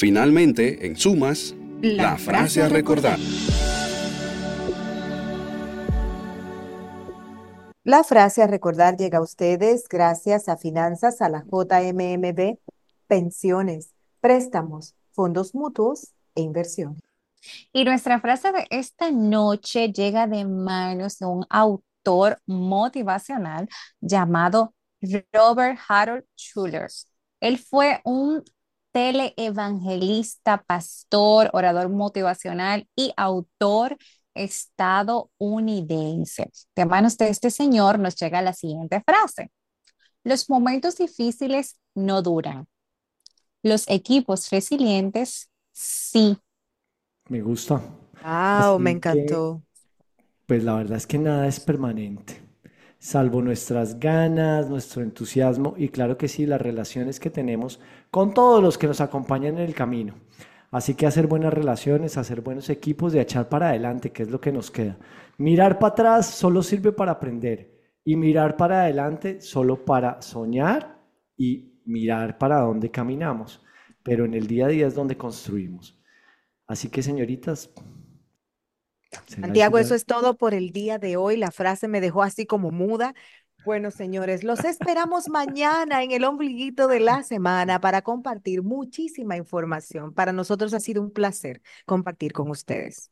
Finalmente, en sumas, la frase a recordar. La frase a recordar llega a ustedes gracias a Finanzas a la JMMB, pensiones, préstamos, fondos mutuos e inversión. Y nuestra frase de esta noche llega de manos de un autor motivacional llamado Robert Harold Schuller. Él fue un teleevangelista, pastor, orador motivacional y autor estadounidense. De manos de este señor nos llega la siguiente frase. Los momentos difíciles no duran. Los equipos resilientes sí. Me gusta. Wow, me Así que, encantó. pues la verdad es que nada es permanente, salvo nuestras ganas, nuestro entusiasmo y claro que sí, las relaciones que tenemos con todos los que nos acompañan en el camino. Así que hacer buenas relaciones, hacer buenos equipos y echar para adelante, que es lo que nos queda. Mirar para atrás solo sirve para aprender y mirar para adelante solo para soñar y mirar para dónde caminamos. Pero en el día a día es donde construimos. Así que, señoritas, ¿será eso Santiago, ya? eso es todo por el día de hoy. La frase me dejó así como muda. Bueno, señores, los esperamos mañana en el ombliguito de la semana para compartir muchísima información. Para nosotros ha sido un placer compartir con ustedes.